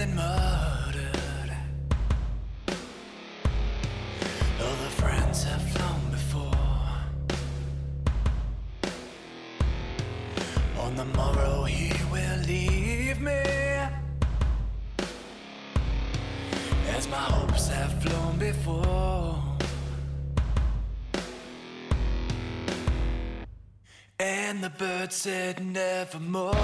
and murdered. All the friends have flown before. On the morrow he will leave me, as my hopes have flown before. And the bird said nevermore.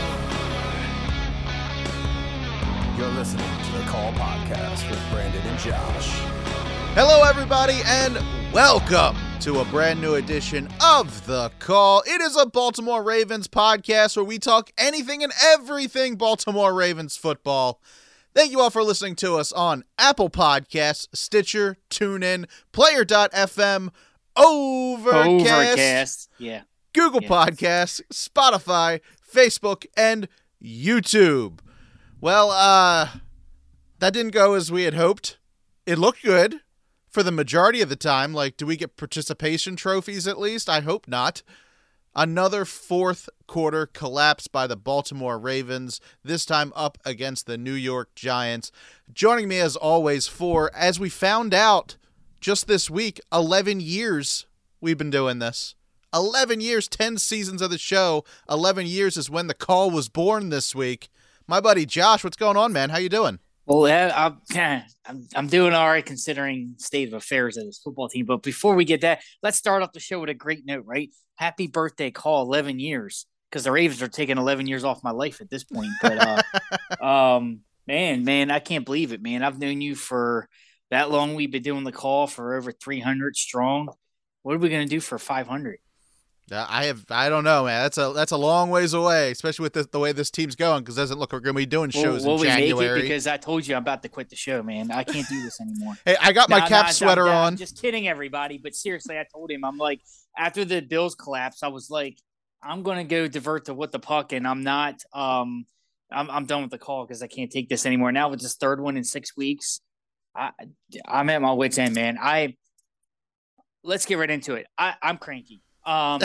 You're listening to the Call Podcast with Brandon and Josh. Hello, everybody, and welcome to a brand new edition of The Call. It is a Baltimore Ravens podcast where we talk anything and everything Baltimore Ravens football. Thank you all for listening to us on Apple Podcasts, Stitcher, TuneIn, Player.fm, Overcast. Yeah. Google Podcasts, Spotify, Facebook, and YouTube. Well, that didn't go as we had hoped. It looked good for the majority of the time. Like, do we get participation trophies at least? I hope not. Another fourth quarter collapse by the Baltimore Ravens, this time up against the New York Giants. Joining me as always as we found out just this week, 11 years we've been doing this. 11 years, 10 seasons of the show. 11 years is when the call was born this week. My buddy Josh, what's going on, man? How you doing? Well, I'm doing all right considering state of affairs of this football team. But before we get that, let's start off the show with a great note, right? Happy birthday, call, 11 years, because the Ravens are taking 11 years off my life at this point. But, man, I can't believe it, man. I've known you for that long. We've been doing the call for over 300 strong. What are we going to do for 500? I don't know, man. That's a long ways away, especially with the way this team's going, because it doesn't look like we're going to be doing shows in January. We make it because I told you I'm about to quit the show, man. I can't do this anymore. Hey, I got my cap sweater on. I'm just kidding, everybody. But seriously, I told him, I'm like, after the Bills collapse, I was like, I'm going to go divert to What the Puck, and I'm not. I'm done with the call because I can't take this anymore. Now with this third one in 6 weeks, I'm at my wit's end, man. Let's get right into it. I'm cranky. I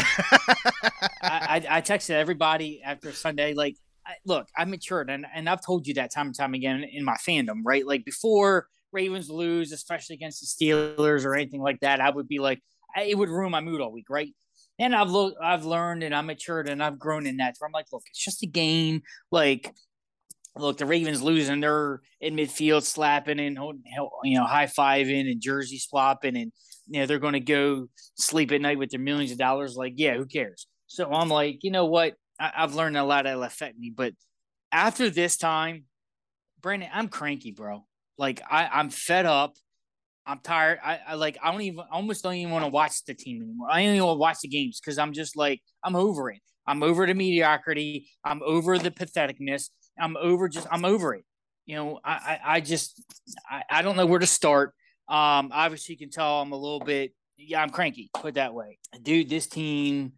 texted everybody after Sunday, like, look, I matured, and I've told you that time and time again in my fandom, right? Like, before Ravens lose, especially against the Steelers or anything like that, I would be like, it would ruin my mood all week, right? And I've learned, and I matured, and I've grown in that. So I'm like, look, it's just a game. Like, look, the Ravens losing, they're in midfield slapping and, high-fiving and jersey swapping, and they're going to go sleep at night with their millions of dollars. Like, yeah, who cares? So I'm like, you know what? I've learned a lot that'll affect me. But after this time, Brandon, I'm cranky, bro. Like, I'm fed up. I'm tired. I almost don't even want to watch the team anymore. I don't even want to watch the games because I'm just like, I'm over it. I'm over the mediocrity. I'm over the patheticness. I'm over it. I don't know where to start. Obviously you can tell I'm a little bit, I'm cranky, put it that way. Dude, this team,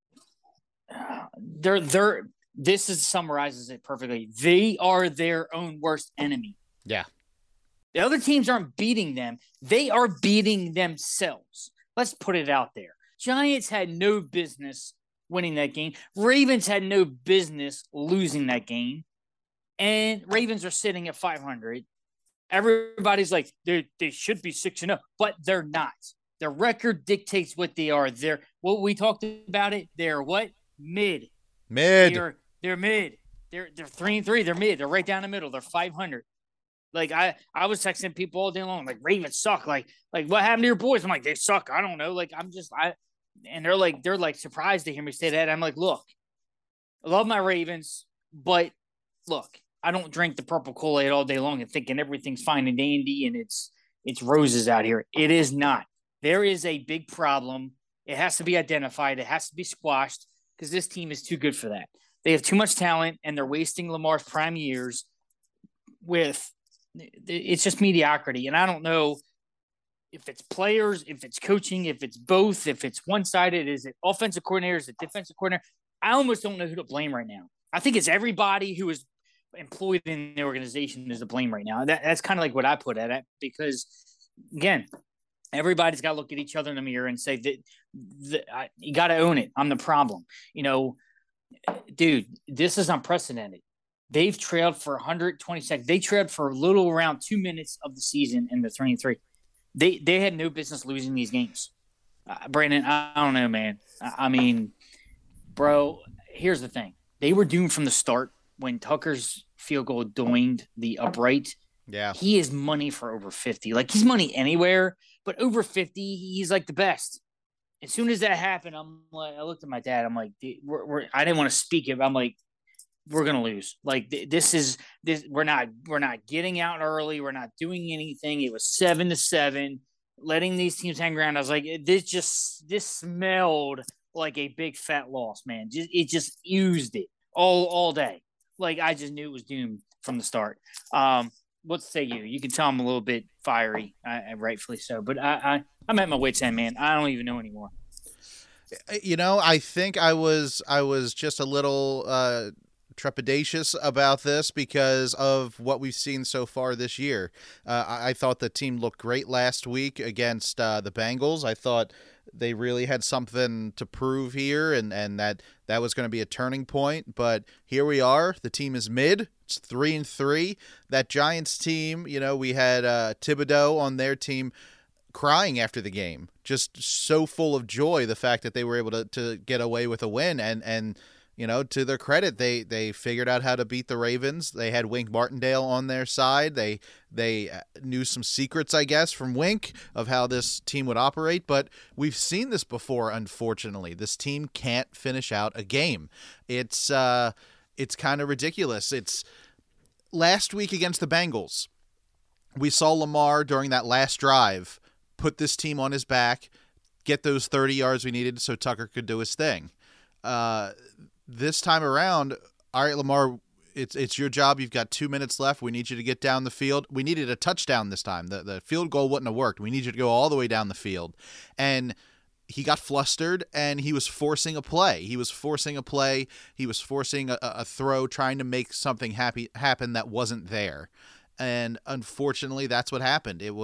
this summarizes it perfectly. They are their own worst enemy. Yeah. The other teams aren't beating them. They are beating themselves. Let's put it out there. Giants had no business winning that game. Ravens had no business losing that game. And Ravens are sitting at 500. Everybody's like, they should be 6-0, but they're not. Their record dictates what they are. What we talked about it. They're what? Mid. They're mid. They're 3-3. They're mid. They're right down the middle. They're 500. Like, I was texting people all day long, like, Ravens suck. Like what happened to your boys? I'm like, they suck. I don't know. Like, and they're like surprised to hear me say that. I'm like, look, I love my Ravens, but look, I don't drink the purple Kool-Aid all day long and thinking everything's fine and dandy and it's roses out here. It is not. There is a big problem. It has to be identified. It has to be squashed because this team is too good for that. They have too much talent and they're wasting Lamar's prime years with it's just mediocrity. And I don't know if it's players, if it's coaching, if it's both, if it's one-sided, is it offensive coordinator, is it defensive coordinator? I almost don't know who to blame right now. I think it's everybody who is employed in the organization is to blame right now. That's kind of like what I put at it because, again, everybody's got to look at each other in the mirror and say that you got to own it. I'm the problem. Dude, this is unprecedented. They've trailed for 120 seconds. They trailed for a little around 2 minutes of the season, and they're 3-3. They had no business losing these games. Brandon, I don't know, man. I mean, bro, here's the thing. They were doomed from the start when Tucker's field goal doinged the upright. Yeah. He is money for over 50. Like, he's money anywhere, but over 50, he's like the best. As soon as that happened, I looked at my dad. I'm like, I didn't want to speak it, but I'm like, we're gonna lose. Like, this. We're not getting out early. We're not doing anything. It was 7-7, letting these teams hang around. I was like, this smelled like a big fat loss, man. It just oozed it all day. Like, I just knew it was doomed from the start. What say you? You can tell I'm a little bit fiery, rightfully so. But I'm at my wit's end, man. I don't even know anymore. I think I was just a little trepidatious about this because of what we've seen so far this year. I thought the team looked great last week against the Bengals. I thought they really had something to prove here, and that was going to be a turning point. But here we are. The team is mid. It's 3-3. That Giants team, we had Thibodeau on their team crying after the game, just so full of joy, the fact that they were able to get away with a win. And to their credit, they figured out how to beat the Ravens. They had Wink Martindale on their side. They knew some secrets, I guess, from Wink of how this team would operate. But we've seen this before, unfortunately. This team can't finish out a game. It's kind of ridiculous. It's last week against the Bengals. We saw Lamar during that last drive put this team on his back, get those 30 yards we needed so Tucker could do his thing. This time around, all right, Lamar, it's your job. You've got 2 minutes left. We need you to get down the field. We needed a touchdown this time. The field goal wouldn't have worked. We need you to go all the way down the field. And he got flustered, and he was forcing a play. He was forcing a throw, trying to make something happen that wasn't there. And unfortunately, that's what happened. He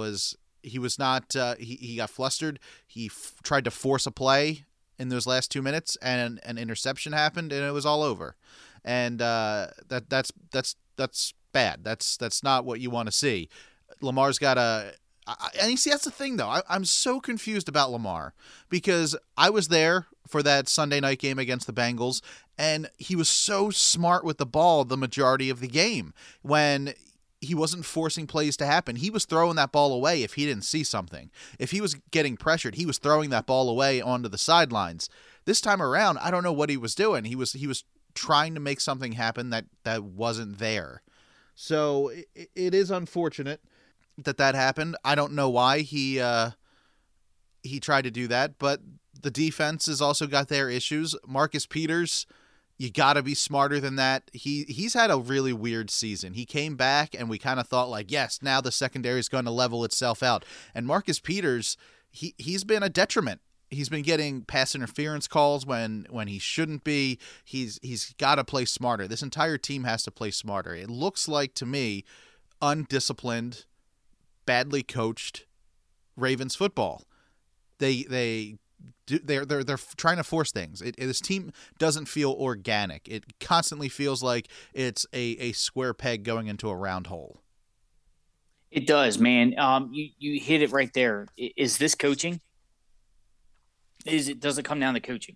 got flustered. He tried to force a play in those last 2 minutes, and an interception happened, and it was all over. And that's bad. That's not what you want to see. Lamar's got and you see, that's the thing, though. I'm so confused about Lamar because I was there for that Sunday night game against the Bengals, and he was so smart with the ball the majority of the game when he wasn't forcing plays to happen. He was throwing that ball away if he didn't see something. If he was getting pressured, he was throwing that ball away onto the sidelines. This time around, I don't know what he was doing. He was trying to make something happen that wasn't there. So it is unfortunate that happened. I don't know why he tried to do that, but the defense has also got their issues. Marcus Peters, you got to be smarter than that. He's had a really weird season. He came back, and we kind of thought, like, yes, now the secondary is going to level itself out. And Marcus Peters, he's been a detriment. He's been getting pass interference calls when he shouldn't be. He's got to play smarter. This entire team has to play smarter. It looks like, to me, undisciplined, badly coached Ravens football. They're trying to force things. This team doesn't feel organic. It constantly feels like it's a square peg going into a round hole. It does, man. You hit it right there. Is this coaching? Does it come down to coaching?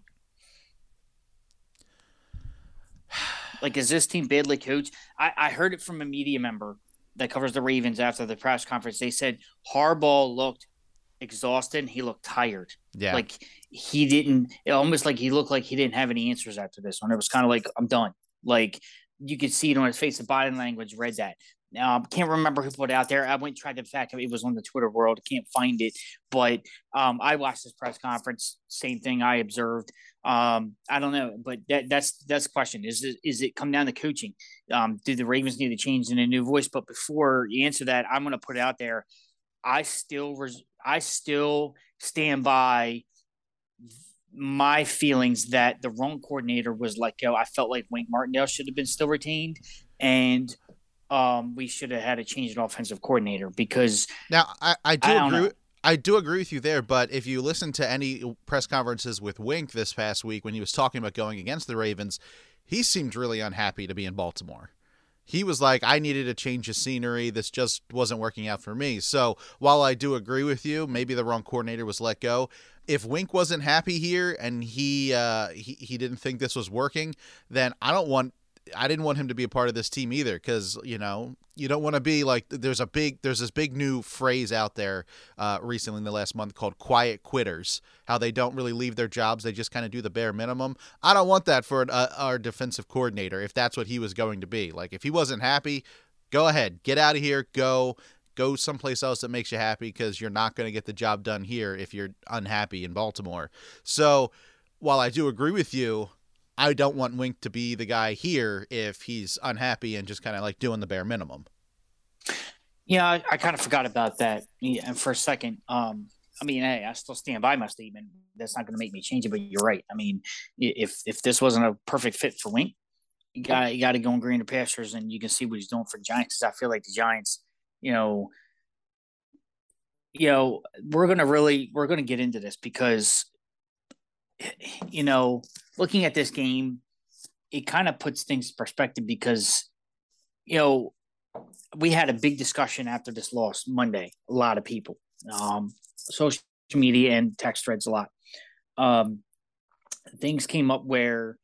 Like, is this team badly coached? I heard it from a media member that covers the Ravens after the press conference. They said Harbaugh looked exhausted. He looked tired. Yeah. Like almost like he looked like he didn't have any answers after this one. It was kind of like, I'm done. Like, you could see it on his face. The body language read that. Can't remember who put it out there. I went and tried to fact it was on the Twitter world. Can't find it. But I watched this press conference. Same thing I observed. I don't know. But that's the question. Is it come down to coaching? Do the Ravens need to change in a new voice? But before you answer that, I'm going to put it out there. I still stand by my feelings that the wrong coordinator was let go. I felt like Wink Martindale should have been still retained, and we should have had a change in offensive coordinator because now I do agree with you there. But if you listen to any press conferences with Wink this past week when he was talking about going against the Ravens, he seemed really unhappy to be in Baltimore. He was like, I needed a change of scenery. This just wasn't working out for me. So while I do agree with you, maybe the wrong coordinator was let go. If Wink wasn't happy here and he didn't think this was working, then I didn't want him to be a part of this team either, because you don't want to be like, there's this big new phrase out there recently in the last month called quiet quitters, how they don't really leave their jobs, they just kind of do the bare minimum. I don't want that for our defensive coordinator, if that's what he was going to be. Like, if he wasn't happy, go ahead, get out of here, go someplace else that makes you happy, because you're not going to get the job done here if you're unhappy in Baltimore. So while I do agree with you, I don't want Wink to be the guy here if he's unhappy and just kind of like doing the bare minimum. Yeah, I kind of forgot about that for a second. I mean, hey, I still stand by my statement. That's not going to make me change it, but you're right. I mean, if this wasn't a perfect fit for Wink, you got to go in greener pastures, and you can see what he's doing for the Giants. Because I feel like the Giants, we're going to get into this because, looking at this game, it kind of puts things in perspective because, we had a big discussion after this loss Monday. A lot of people, social media and text threads a lot. Things came up where,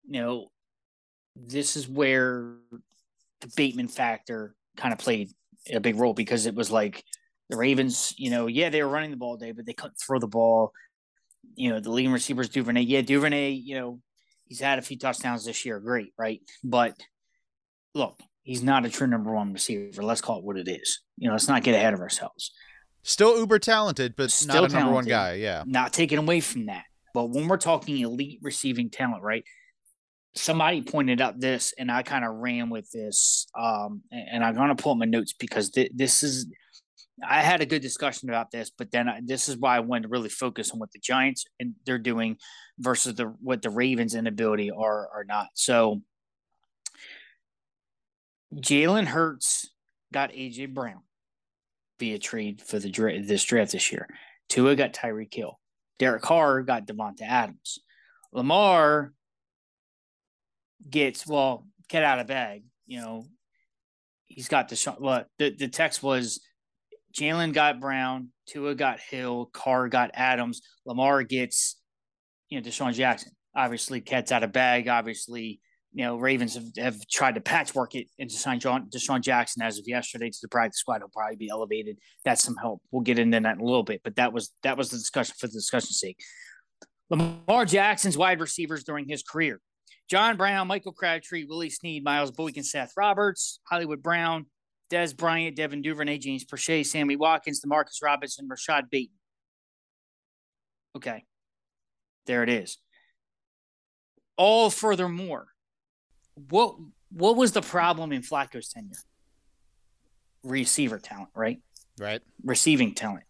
this is where the Bateman factor kind of played a big role, because it was like the Ravens, they were running the ball today, but they couldn't throw the ball. The leading receivers, Duvernay. Yeah, Duvernay, he's had a few touchdowns this year. Great, right? But look, he's not a true number one receiver. Let's call it what it is. Let's not get ahead of ourselves. Still uber talented, but Still not a number one talented, guy. Yeah. Not taken away from that. But when we're talking elite receiving talent, right? Somebody pointed out this, and I kind of ran with this. And I'm going to pull up my notes because this is – I had a good discussion about this, but then this is why I wanted to really focus on what the Giants and they're doing versus what the Ravens' inability are not. So Jalen Hurts got A.J. Brown via trade for this draft this year. Tua got Tyreek Hill. Derek Carr got Devonta Adams. Lamar gets, get out of bag. He's got the text was Jalen got Brown, Tua got Hill, Carr got Adams, Lamar gets, Deshaun Jackson. Obviously, cat's out of bag. Obviously, Ravens have tried to patchwork it and to sign Deshaun Jackson as of yesterday to the practice squad. He'll probably be elevated. That's some help. We'll get into that in a little bit, but that was the discussion for the discussion's sake. Lamar Jackson's wide receivers during his career: John Brown, Michael Crabtree, Willie Snead, Miles Boykin, Seth Roberts, Hollywood Brown, Dez Bryant, Devin Duvernay, James Prochet, Sammy Watkins, DeMarcus Robinson, Rashad Bateman. Okay. There it is. All furthermore, what was the problem in Flacco's tenure? Receiver talent, right? Right. Receiving talent.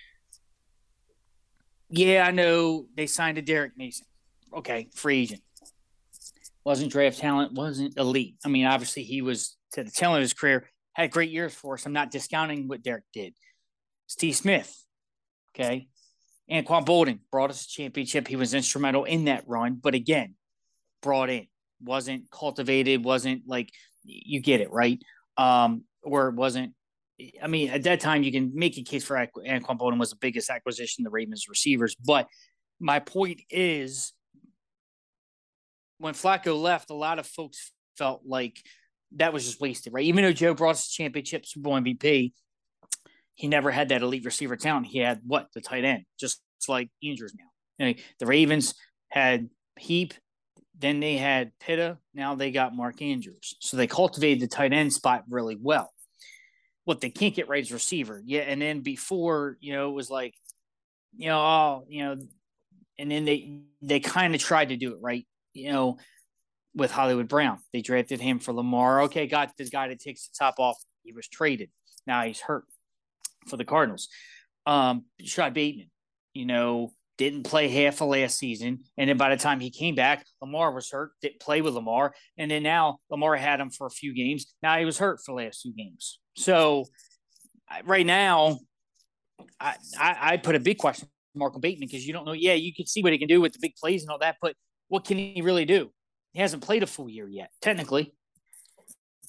Yeah, I know they signed a Derek Mason. Okay, free agent. Wasn't draft talent, wasn't elite. I mean, obviously he was, to the tail of his career, had great years for us. I'm not discounting what Derek did. Steve Smith, okay? Anquan Boldin brought us a championship. He was instrumental in that run, but again, brought in. Wasn't cultivated, wasn't like, you get it, right? Or it wasn't, I mean, at that time, you can make a case for Anquan Boldin was the biggest acquisition, the Ravens receivers. But my point is, when Flacco left, a lot of folks felt like that was just wasted, right? Even though Joe brought us a championship, Super Bowl MVP, he never had that elite receiver talent. He had the tight end, just like Andrews now. The Ravens had Heap, then they had Pitta, now they got Mark Andrews. So they cultivated the tight end spot really well. What they can't get right is receiver. Yeah, and then before, it was like, and then they kind of tried to do it right, with Hollywood Brown. They drafted him for Lamar. Okay, got this guy that takes the top off. He was traded. Now he's hurt for the Cardinals. Rashad Bateman, didn't play half of last season. And then by the time he came back, Lamar was hurt, didn't play with Lamar. And then now Lamar had him for a few games. Now he was hurt for the last 2 games. So right now, I put a big question mark on Bateman because you don't know. Yeah, you can see what he can do with the big plays and all that, but what can he really do? He hasn't played a full year yet, technically.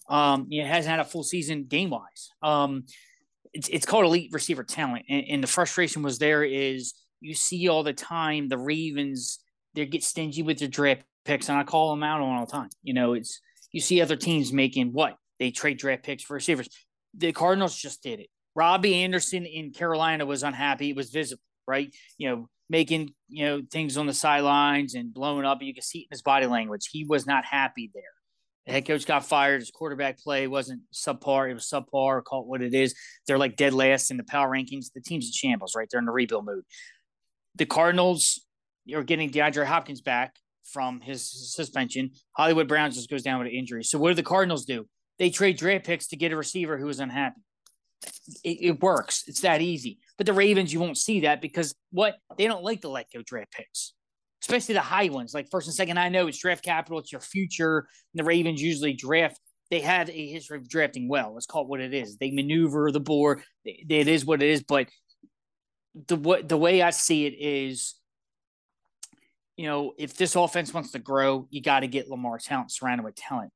It hasn't had a full season game wise. It's called elite receiver talent, and the frustration was there is you see all the time the Ravens, they get stingy with their draft picks, and I call them out on all the time. It's you see other teams making what they trade draft picks for receivers. The Cardinals just did it. Robbie Anderson in Carolina was unhappy. It was visible, right? Making things on the sidelines and blowing up. You can see it in his body language. He was not happy there. The head coach got fired. His quarterback play wasn't subpar. It was subpar. Call it what it is. They're like dead last in the power rankings. The team's in shambles, right? They're in the rebuild mode. The Cardinals are getting DeAndre Hopkins back from his suspension. Hollywood Browns just goes down with an injury. So what do the Cardinals do? They trade draft picks to get a receiver who is unhappy. It works. It's that easy. But the Ravens, you won't see that because they don't like to let go draft picks, especially the high ones, like first and second. I know it's draft capital. It's your future. And the Ravens usually draft. They had a history of drafting well. Let's call it what it is. They maneuver the board. It is what it is. But the way I see it is, if this offense wants to grow, you got to get Lamar talent surrounded with talent.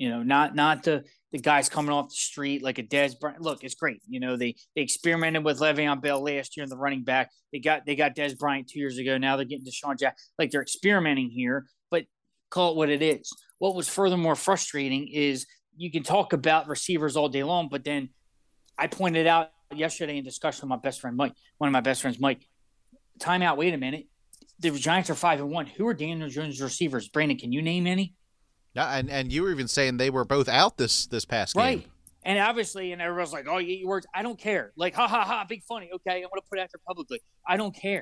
Not the guys coming off the street like a Dez Bryant. Look, it's great. They experimented with Le'Veon Bell last year in the running back. They got Dez Bryant 2 years ago. Now they're getting Deshaun Jackson. Like they're experimenting here, but call it what it is. What was furthermore frustrating is you can talk about receivers all day long, but then I pointed out yesterday in discussion with my best friend Mike, one of my best friends, Mike, timeout, wait a minute. The Giants are 5-1. Who are Daniel Jones' receivers? Brandon, can you name any? Yeah, and you were even saying they were both out this past game. Right. And obviously, and everyone's like, oh, you eat your words. I don't care. Like, ha, ha, ha, big funny. Okay, I want to put it out there publicly. I don't care.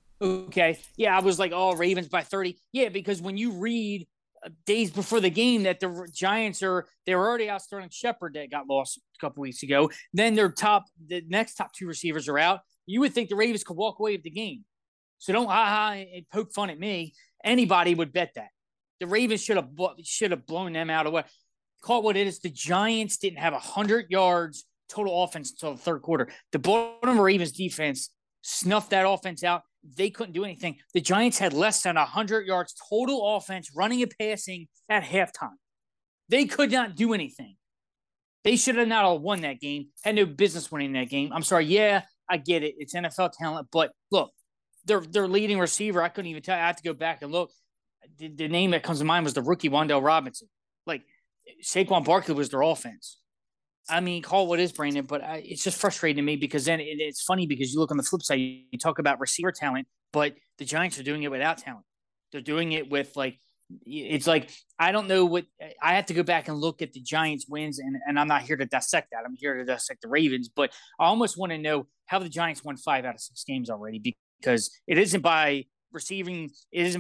Okay. Yeah, I was like, oh, Ravens by 30. Yeah, because when you read days before the game that the Giants they're already out Sterling Shepard that got lost a couple weeks ago. Then the next top two receivers are out. You would think the Ravens could walk away with the game. So don't ha-ha and poke fun at me. Anybody would bet that. The Ravens should have blown them out away. Call it what it is. The Giants didn't have 100 yards total offense until the third quarter. The Baltimore Ravens defense snuffed that offense out. They couldn't do anything. The Giants had less than 100 yards total offense running and passing at halftime. They could not do anything. They should have not won that game. Had no business winning that game. I'm sorry. Yeah, I get it. It's NFL talent. But look, their leading receiver, I couldn't even tell you. I have to go back and look. The name that comes to mind was the rookie Wan'Dale Robinson. Like, Saquon Barkley was their offense. I mean, call what is, Brandon, but it's just frustrating to me because then it's funny because you look on the flip side, you talk about receiver talent, but the Giants are doing it without talent. They're doing it with it's like, I don't know what – I have to go back and look at the Giants' wins, and I'm not here to dissect that. I'm here to dissect the Ravens, but I almost want to know how the Giants won 5 out of 6 games already because it isn't by – receiving, it isn't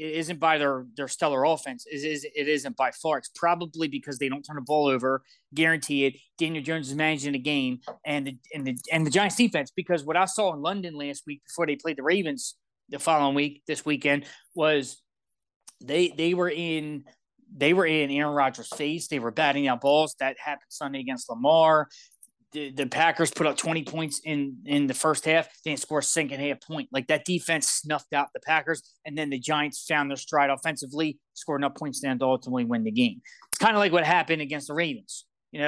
by their stellar offense. It isn't by far. It's probably because they don't turn the ball over. Guarantee it. Daniel Jones is managing the game and the Giants defense. Because what I saw in London last week before they played the Ravens the following week, this weekend, was they were in Aaron Rodgers' face. They were batting out balls. That happened Sunday against Lamar. The Packers put up 20 points in the first half. They didn't score a second half point. Like, that defense snuffed out the Packers, and then the Giants found their stride offensively, scored enough points to ultimately win the game. It's kind of like what happened against the Ravens.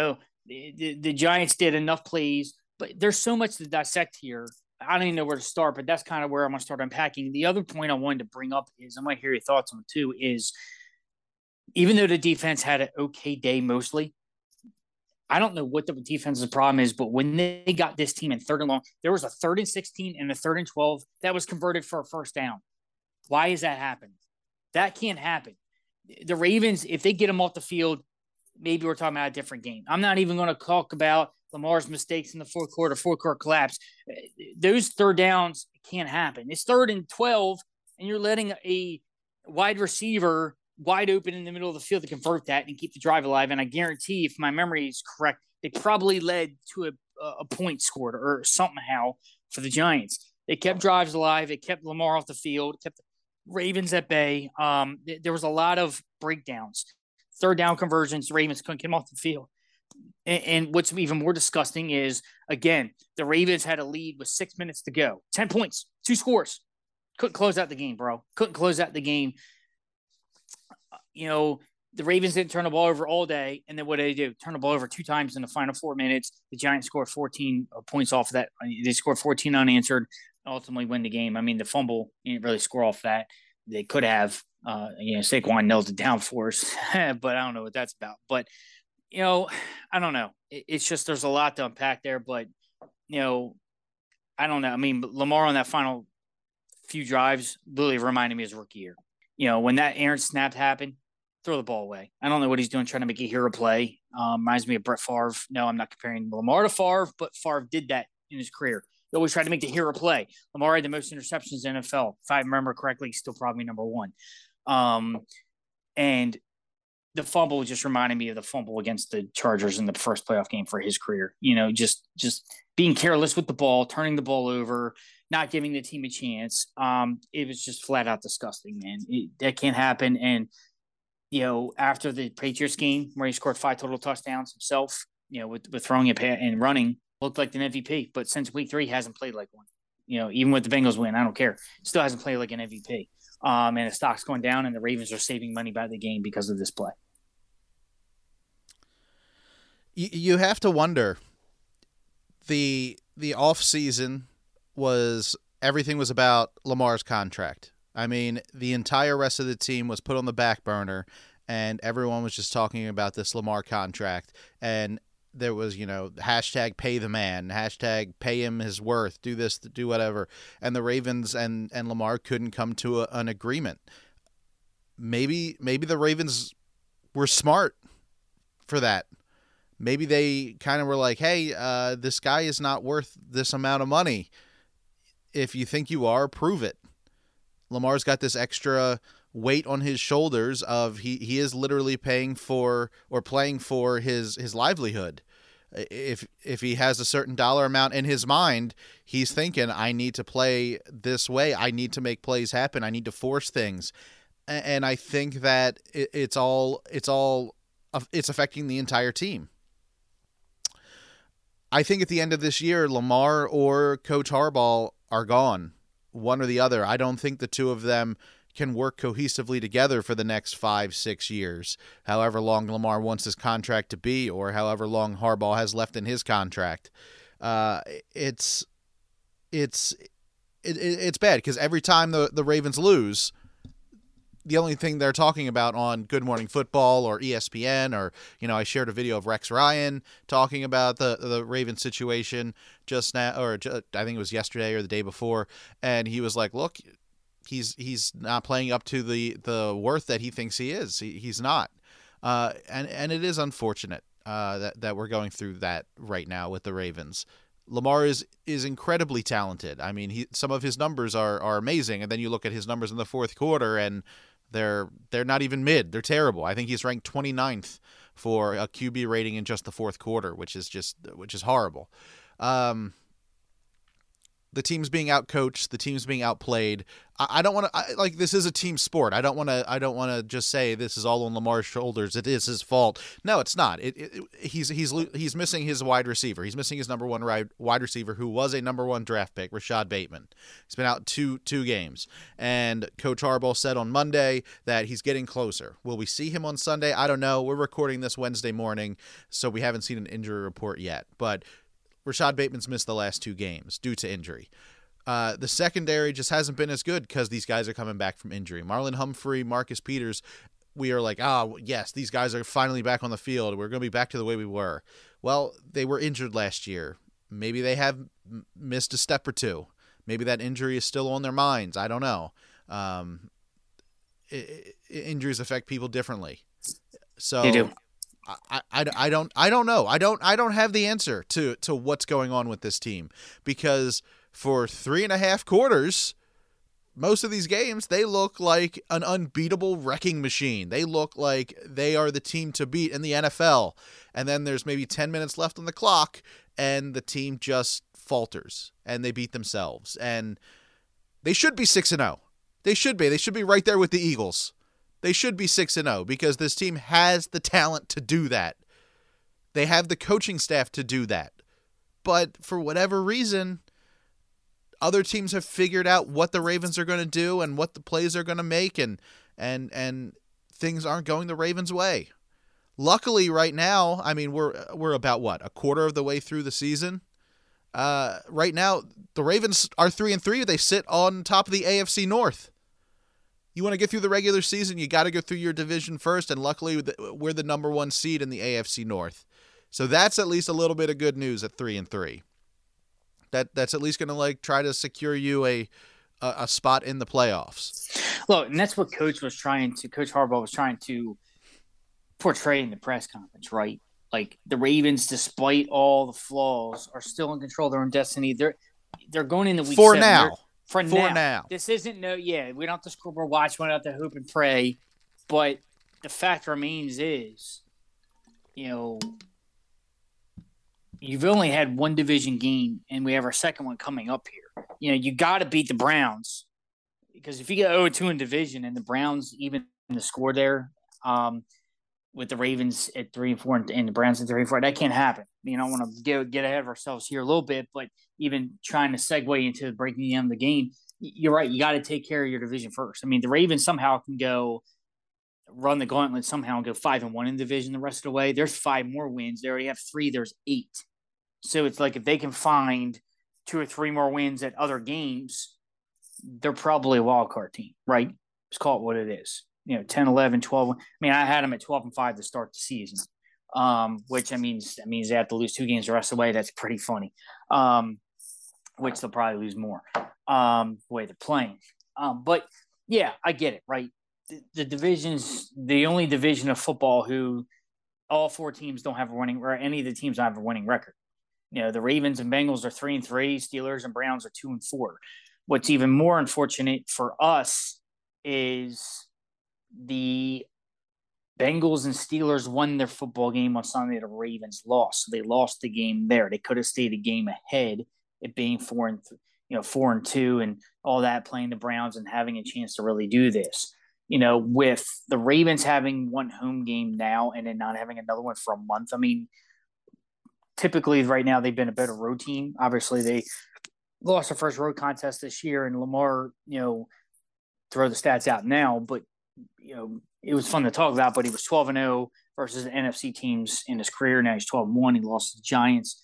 The Giants did enough plays, but there's so much to dissect here. I don't even know where to start, but that's kind of where I'm going to start unpacking. The other point I wanted to bring up is, I might hear your thoughts on it too, is even though the defense had an okay day mostly, I don't know what the defense's problem is, but when they got this team in 3rd and long, there was a 3rd and 16 and a 3rd and 12 that was converted for a first down. Why is that happening? That can't happen. The Ravens, if they get them off the field, maybe we're talking about a different game. I'm not even going to talk about Lamar's mistakes in the fourth quarter collapse. Those third downs can't happen. It's 3rd and 12, and you're letting a wide receiver wide open in the middle of the field to convert that and keep the drive alive. And I guarantee, if my memory is correct, they probably led to a point scored or somehow for the Giants. They kept drives alive. They kept Lamar off the field, kept the Ravens at bay. There was a lot of breakdowns. 3rd down conversions, the Ravens couldn't get them off the field. And what's even more disgusting is, again, the Ravens had a lead with 6 minutes to go. 10 points, 2 scores. Couldn't close out the game, bro. Couldn't close out the game. The Ravens didn't turn the ball over all day, and then what did they do? Turn the ball over 2 times in the final 4 minutes. The Giants scored 14 points off of that. They scored 14 unanswered, ultimately win the game. I mean, the fumble didn't really score off that. They could have. Saquon nailed it down for us, but I don't know what that's about. But, I don't know. It's just there's a lot to unpack there, but, I don't know. I mean, Lamar on that final few drives literally reminded me of his rookie year. When that Aaron snap happened, throw the ball away. I don't know what he's doing, trying to make a hero play. Reminds me of Brett Favre. No, I'm not comparing Lamar to Favre, but Favre did that in his career. He always tried to make the hero play. Lamar had the most interceptions in the NFL. If I remember correctly, he's still probably number one. And the fumble just reminded me of the fumble against the Chargers in the first playoff game for his career. Just being careless with the ball, turning the ball over, not giving the team a chance. It was just flat out disgusting, man. That can't happen. And, after the Patriots game where he scored 5 total touchdowns himself, with throwing it and running, looked like an MVP. But since week 3, he hasn't played like one. Even with the Bengals win, I don't care. Still hasn't played like an MVP. And the stock's going down, and the Ravens are saving money by the game because of this play. You have to wonder. The off season everything was about Lamar's contract. I mean, the entire rest of the team was put on the back burner, and everyone was just talking about this Lamar contract. And there was, hashtag pay the man, hashtag pay him his worth, do this, do whatever. And the Ravens and Lamar couldn't come to an agreement. Maybe the Ravens were smart for that. Maybe they kind of were like, hey, this guy is not worth this amount of money. If you think you are, prove it. Lamar's got this extra weight on his shoulders of he is literally paying for or playing for his livelihood. If he has a certain dollar amount in his mind, he's thinking, I need to play this way. I need to make plays happen. I need to force things. And I think that it's affecting the entire team. I think at the end of this year, Lamar or Coach Harbaugh are gone, one or the other. I don't think the two of them can work cohesively together for the next 5-6 years, however long Lamar wants his contract to be, or however long Harbaugh has left in his contract. It's bad because every time the Ravens lose, the only thing they're talking about on Good Morning Football or ESPN or, I shared a video of Rex Ryan talking about the Ravens situation just now, or I think it was yesterday or the day before. And he was like, look, he's not playing up to the worth that he thinks he is. He's not. And it is unfortunate that we're going through that right now with the Ravens. Lamar is incredibly talented. I mean, some of his numbers are amazing. And then you look at his numbers in the fourth quarter and they're not even mid. They're terrible. I think he's ranked 29th for a QB rating in just the fourth quarter, which is horrible. The team's being outcoached. The team's being outplayed. I don't want to this is a team sport. I don't want to just say this is all on Lamar's shoulders. It is his fault. No, it's not. He's missing his wide receiver. He's missing his number one wide receiver, who was a number 1 draft pick, Rashad Bateman. He's been out two games, and Coach Harbaugh said on Monday that he's getting closer. Will we see him on Sunday? I don't know. We're recording this Wednesday morning, so we haven't seen an injury report yet, but Rashad Bateman's missed the last 2 games due to injury. The secondary just hasn't been as good because these guys are coming back from injury. Marlon Humphrey, Marcus Peters, we are like, yes, these guys are finally back on the field. We're going to be back to the way we were. Well, they were injured last year. Maybe they have missed a step or two. Maybe that injury is still on their minds. I don't know. Injuries affect people differently. So They do. I don't know. I don't have the answer to what's going on with this team, because for 3.5 quarters, most of these games, they look like an unbeatable wrecking machine. They look like they are the team to beat in the NFL. And then there's maybe 10 minutes left on the clock and the team just falters and they beat themselves. And they should be 6-0. They should be. They should be right there with the Eagles. They should be 6-0 because this team has the talent to do that. They have the coaching staff to do that. But for whatever reason, other teams have figured out what the Ravens are going to do and what the plays are going to make, and things aren't going the Ravens' way. Luckily, right now, I mean, we're about a quarter of the way through the season. Right now, the Ravens are 3-3. They sit on top of the AFC North. You want to get through the regular season, you got to go through your division first, and luckily we're the number 1 seed in the AFC North. So that's at least a little bit of good news at 3-3. That's at least going to try to secure you a spot in the playoffs. Look, and that's what Coach Harbaugh was trying to portray in the press conference, right? Like the Ravens, despite all the flaws, are still in control of their own destiny. They're going into week 7. For now. This isn't we don't have to scoreboard watch, we don't have to hope and pray. But the fact remains is, you've only had one division game, and we have our second one coming up here. You got to beat the Browns, because if you get 0-2 in division and the Browns even the score there, with the Ravens at 3-4 and the Browns at 3-4, that can't happen. I don't want to get ahead of ourselves here a little bit, but even trying to segue into breaking the end of the game, you're right. You got to take care of your division first. I mean, the Ravens somehow can go run the gauntlet somehow and go 5-1 in division the rest of the way. There's 5 more wins. They already have 3. There's 8. So it's like if they can find 2 or 3 more wins at other games, they're probably a wild card team, right? Let's call it what it is. 10, 11, 12. I mean, I had them at 12-5 to start the season, which that means they have to lose 2 games the rest of the way. That's pretty funny, which they'll probably lose more the way they're playing. But, yeah, I get it, right? The division's the only division of football who all 4 teams don't have a winning – or any of the teams don't have a winning record. The Ravens and Bengals are 3-3. Steelers and Browns are 2-4. What's even more unfortunate for us is – the Bengals and Steelers won their football game on Sunday. The Ravens lost. So they lost the game there. They could have stayed a game ahead, it being 4-2 and all that, playing the Browns and having a chance to really do this. With the Ravens having one home game now and then not having another one for a month. I mean, typically right now they've been a better road team. Obviously, they lost their first road contest this year, and Lamar, throw the stats out now, but it was fun to talk about, but he was 12-0 versus the NFC teams in his career. Now he's 12-1. He lost to the Giants.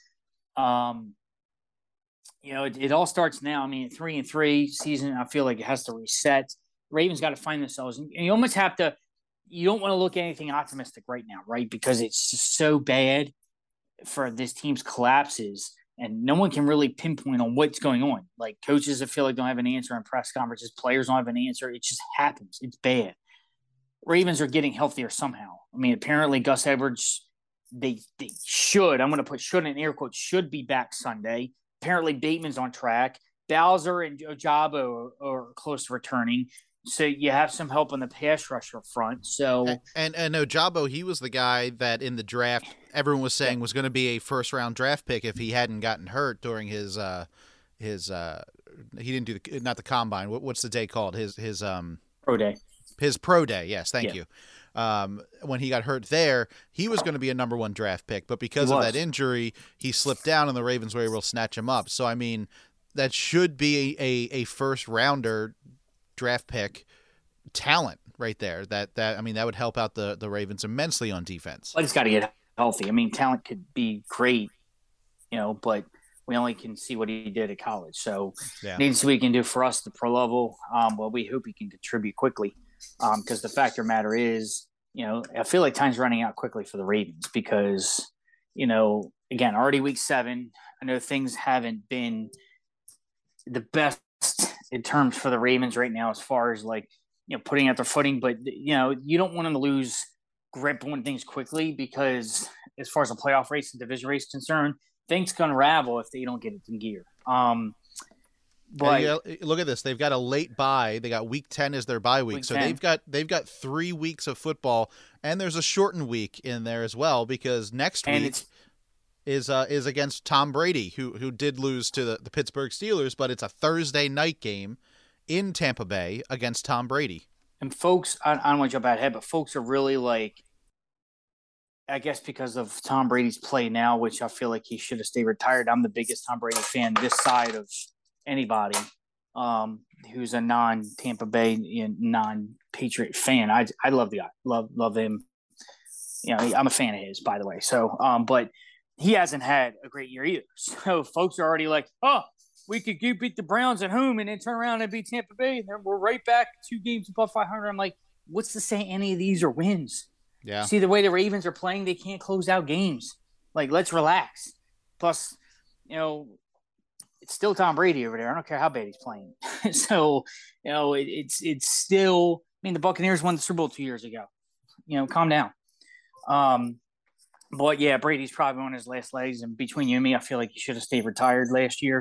It all starts now. I mean, at 3-3 season, I feel like it has to reset. Ravens got to find themselves. And you almost have to – you don't want to look at anything optimistic right now, right? Because it's just so bad for this team's collapses, and no one can really pinpoint on what's going on. Like coaches, I feel like, don't have an answer in press conferences. Players don't have an answer. It just happens. It's bad. Ravens are getting healthier somehow. I mean, apparently Gus Edwards, they should, I'm going to put should in air quotes, should be back Sunday. Apparently Bateman's on track. Bowser and Ojabo are close to returning. So you have some help on the pass rusher front. So and Ojabo, he was the guy that in the draft everyone was saying was going to be a first-round draft pick if he hadn't gotten hurt during his he didn't do not the combine. What's the day called? His pro day. His pro day, yes, thank you. When he got hurt there, he was going to be a number 1 draft pick, but because of that injury, he slipped down, and the Ravens were able to snatch him up. So, I mean, that should be a first-rounder draft pick talent right there. That would help out the Ravens immensely on defense. But it's got to get healthy. I mean, talent could be great, but we only can see what he did at college. So, needs we can do for us the pro level. Well, we hope he can contribute quickly. Because the fact of the matter is, I feel like time's running out quickly for the Ravens because, again, already week 7. I know things haven't been the best in terms for the Ravens right now as far as putting out their footing. But, you don't want them to lose grip on things quickly because as far as the playoff race and division race is concerned, things can unravel if they don't get it in gear. But look at this. They've got a late bye. They got week 10 as their bye week. So 10. they've got 3 weeks of football, and there's a shortened week in there as well because next week is against Tom Brady, who did lose to the Pittsburgh Steelers, but it's a Thursday night game in Tampa Bay against Tom Brady. And folks, I don't want to jump ahead, but folks are really I guess because of Tom Brady's play now, which I feel like he should have stayed retired. I'm the biggest Tom Brady fan this side of anybody who's a non-Tampa Bay, Patriot fan. I love the guy. Love him. You know, I'm a fan of his, by the way. So, but he hasn't had a great year either. So folks are already like, oh, we could beat the Browns at home and then turn around and beat Tampa Bay, and then we're right back 2 games above 500. I'm like, what's to say any of these are wins? Yeah. See the way the Ravens are playing, they can't close out games. Like, let's relax. Plus, you know, it's still Tom Brady over there. I don't care how bad he's playing. So, you know, it's still. I mean, the Buccaneers won the Super Bowl 2 years ago. You know, calm down. But yeah, Brady's probably on his last legs, and between you and me, I feel like he should have stayed retired last year.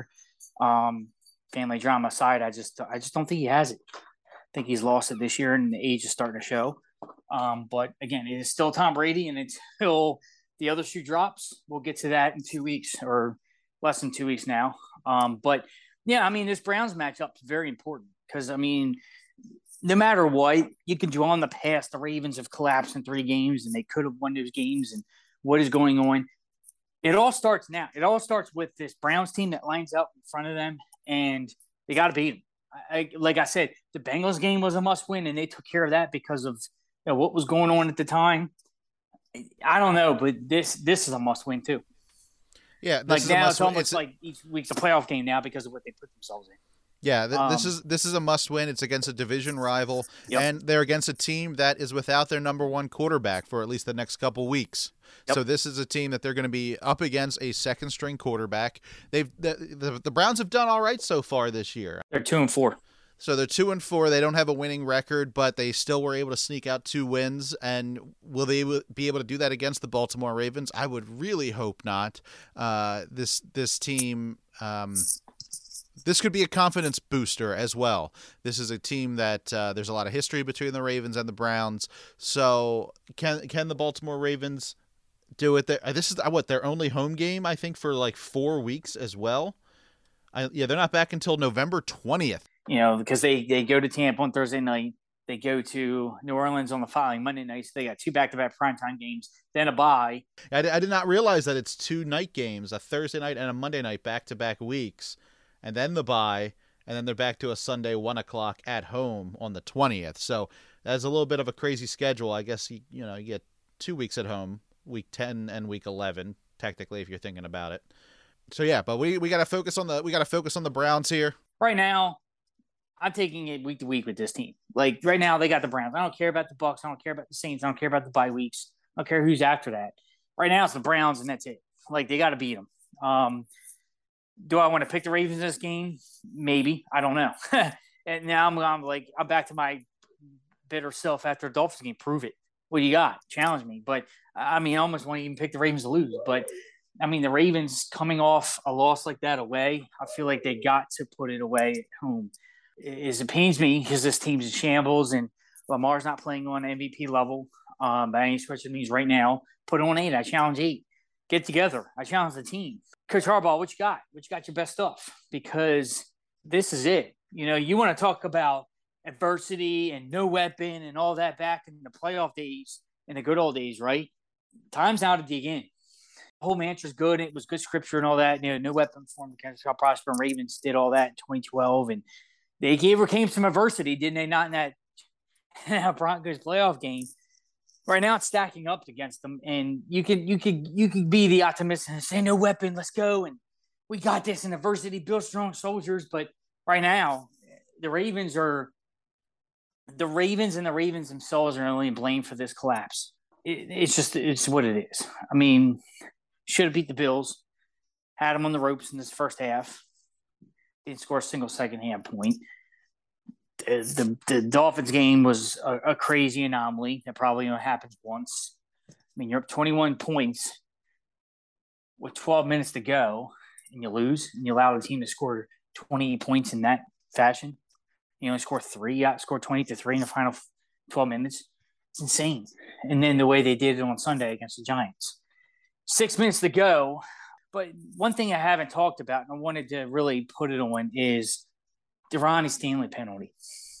Family drama aside, I just don't think he has it. I think he's lost it this year, and the age is starting to show. But again, it is still Tom Brady, and until the other shoe drops, we'll get to that in 2 weeks or less than 2 weeks now. But yeah, I mean, this Browns matchup is very important because, I mean, no matter what, you can draw on the past. The Ravens have collapsed in 3 games, and they could have won those games. And what is going on? It all starts now. It all starts with this Browns team that lines up in front of them, and they got to beat them. Like I said, the Bengals game was a must-win, and they took care of that because of what was going on at the time. I don't know, but this is a must-win too. Yeah, like now it's almost like each week's a playoff game now because of what they put themselves in. Yeah, this is a must-win. It's against a division rival, yep. And they're against a team that is without their number 1 quarterback for at least the next couple weeks. Yep. So this is a team that they're going to be up against a second-string quarterback. The Browns have done all right so far this year. They're 2-4. So they're 2-4. They don't have a winning record, but they still were able to sneak out 2 wins. And will they be able to do that against the Baltimore Ravens? I would really hope not. This team. This could be a confidence booster as well. This is a team that there's a lot of history between the Ravens and the Browns. So can the Baltimore Ravens do it? This is their only home game, I think, for like 4 weeks as well. They're not back until November 20th. You know, because they go to Tampa on Thursday night. They go to New Orleans on the following Monday night. So they got 2 back-to-back primetime games, then a bye. I did not realize that it's 2 night games, a Thursday night and a Monday night back-to-back weeks. And then the bye, and then they're back to a Sunday 1 o'clock at home on the 20th. So that's a little bit of a crazy schedule. I guess you get 2 weeks at home, week 10 and week 11, technically, if you're thinking about it. So yeah, but we got to focus on the Browns here. Right now, I'm taking it week to week with this team. Like right now, they got the Browns. I don't care about the Bucs. I don't care about the Saints. I don't care about the bye weeks. I don't care who's after that. Right now, it's the Browns, and that's it. Like they got to beat them. Do I want to pick the Ravens in this game? Maybe. I don't know. And now I'm back to my bitter self after the Dolphins game. Prove it. What do you got? Challenge me. But I mean, I almost want to even pick the Ravens to lose. But I mean, the Ravens coming off a loss like that away, I feel like they got to put it away at home. It pains me because this team's in shambles and Lamar's not playing on MVP level by any stretch of means right now. Put on 8. I challenge 8. Get together. I challenge the team. Coach Harbaugh, what you got? What you got your best stuff? Because this is it. You know, you want to talk about adversity and no weapon and all that back in the playoff days, in the good old days, right? Time's now to dig in. The whole mantra's good. It was good scripture and all that. You know, no weapon formed against how prosper and Ravens did all that in 2012. And they overcame some adversity, didn't they? Not in that Broncos playoff game. Right now, it's stacking up against them, and you could be the optimist and say, "No weapon, let's go," and we got this. And adversity builds strong soldiers. But right now, the Ravens and the Ravens themselves are only blamed for this collapse. It's what it is. I mean, should have beat the Bills, had them on the ropes in this first half. Didn't score a single second half point. The Dolphins game was a crazy anomaly that probably only happens once. I mean, you're up 21 points with 12 minutes to go, and you lose, and you allow the team to score 28 points in that fashion. You only score 3. You outscored 20-3 in the final 12 minutes. It's insane. And then the way they did it on Sunday against the Giants. 6 minutes to go. But one thing I haven't talked about, and I wanted to really put it on, is the Ronnie Stanley penalty.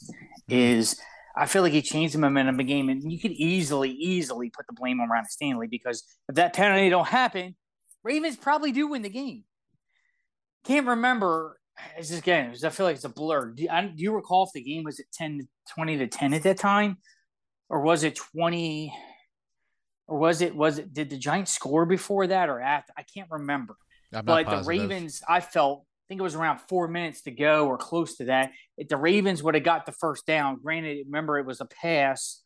I feel like he changed the momentum of the game, and you could easily put the blame on Ronnie Stanley because if that penalty don't happen, Ravens probably do win the game. Can't remember it's just again, I feel like it's a blur. Do you recall if the game was at 20 to 10 at that time, or was it 20, or was it did the Giants score before that or after? I can't remember. I'm not But the positive. Ravens, I think it was around 4 minutes to go or close to that. If the Ravens would have got the first down, granted, remember it was a pass.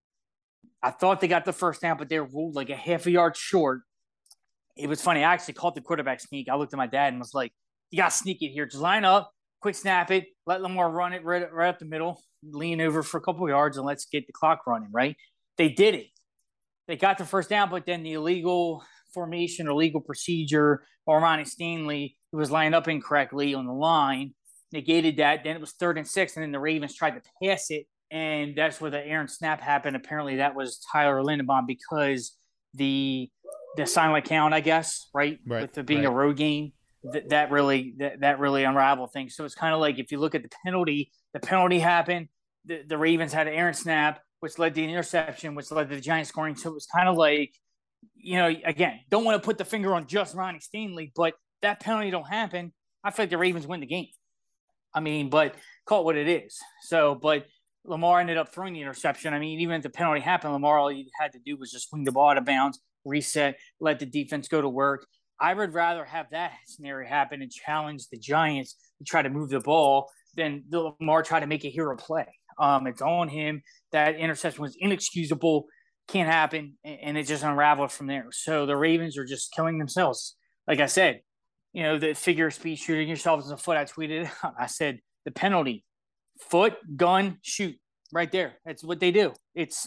I thought they got the first down, but they were ruled like a half a yard short. It was funny. I actually caught the quarterback sneak. I looked at my dad and was like, "You got to sneak it here. Just line up, quick snap it, let Lamar run it right up the middle, lean over for a couple of yards, and let's get the clock running." Right? They did it. They got the first down, but then the illegal formation or legal procedure, or Ronnie Stanley, who was lined up incorrectly on the line, negated that. Then it was 3rd and 6, and then the Ravens tried to pass it, and that's where the Aaron snap happened. Apparently, that was Tyler Linderbaum because the silent count, I guess, right? With it being a road game, that really unraveled things. So it's kind of like if you look at the penalty happened. The Ravens had an Aaron snap, which led to the interception, which led to the Giants scoring. So it was kind of like, again, don't want to put the finger on just Ronnie Stanley, but that penalty don't happen. I feel like the Ravens win the game. I mean, but call it what it is. So, but Lamar ended up throwing the interception. I mean, even if the penalty happened, Lamar, all he had to do was just swing the ball out of bounds, reset, let the defense go to work. I would rather have that scenario happen and challenge the Giants to try to move the ball than Lamar try to make a hero play. It's on him. That interception was inexcusable, can't happen, and it just unraveled from there. So the Ravens are just killing themselves. Like I said, the figure of speech, shooting yourself in the foot. I tweeted out. I said the penalty, foot, gun, shoot, right there. That's what they do. It's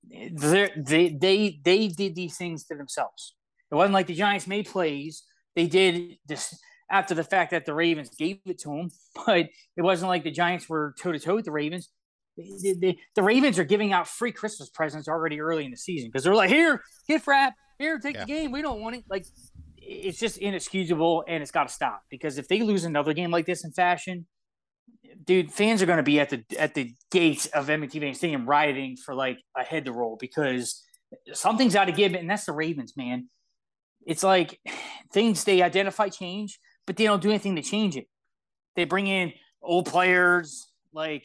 they did these things to themselves. It wasn't like the Giants made plays. They did this after the fact that the Ravens gave it to them, but it wasn't like the Giants were toe-to-toe with the Ravens. The Ravens are giving out free Christmas presents already early in the season because they're like, here, gift wrap, here, take the game. We don't want it. Like, it's just inexcusable, and it's got to stop because if they lose another game like this in fashion, dude, fans are going to be at the gates of M&T Bank Stadium rioting for like a head to roll because something's got to give, and that's the Ravens, man. It's like things they identify change, but they don't do anything to change it. They bring in old players like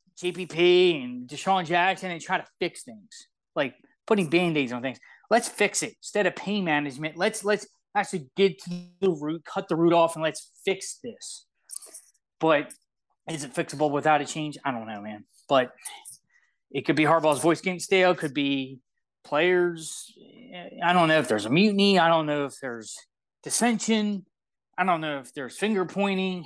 JPP and Deshaun Jackson and try to fix things, like putting Band-Aids on things. Let's fix it. Instead of pain management, let's actually get to the root, cut the root off, and let's fix this. But is it fixable without a change? I don't know, man. But it could be Harbaugh's voice getting stale. It could be players. I don't know if there's a mutiny. I don't know if there's dissension. I don't know if there's finger pointing.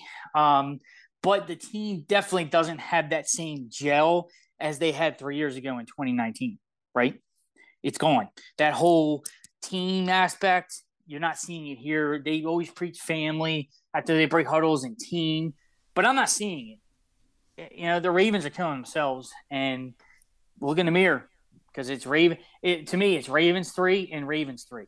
But the team definitely doesn't have that same gel as they had 3 years ago in 2019, right? It's gone. That whole team aspect, you're not seeing it here. They always preach family after they break huddles and team, but I'm not seeing it. The Ravens are killing themselves, and look in the mirror because it's Raven. To me, it's Ravens 3 and Ravens 3.